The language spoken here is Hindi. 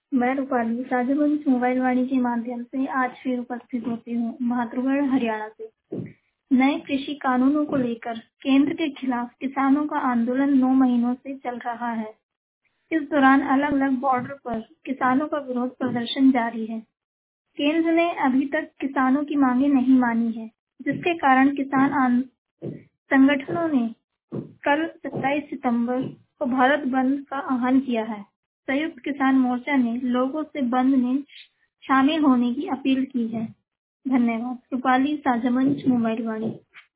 मैं रूपाली साझागंज मोबाइल वाणी के माध्यम से आज फिर उपस्थित होती हूँ भाद्रगढ़ हरियाणा से। नए कृषि कानूनों को लेकर केंद्र के खिलाफ किसानों का आंदोलन 9 महीनों से चल रहा है। इस दौरान अलग अलग बॉर्डर पर किसानों का विरोध प्रदर्शन जारी है। केंद्र ने अभी तक किसानों की मांगे नहीं मानी है, जिसके कारण किसान संगठनों ने कल 27 सितंबर को भारत बंद का आह्वान किया है। संयुक्त किसान मोर्चा ने लोगों से बंद में शामिल होने की अपील की है। धन्यवाद। रूपाली साझागंज मोबाइल वाणी।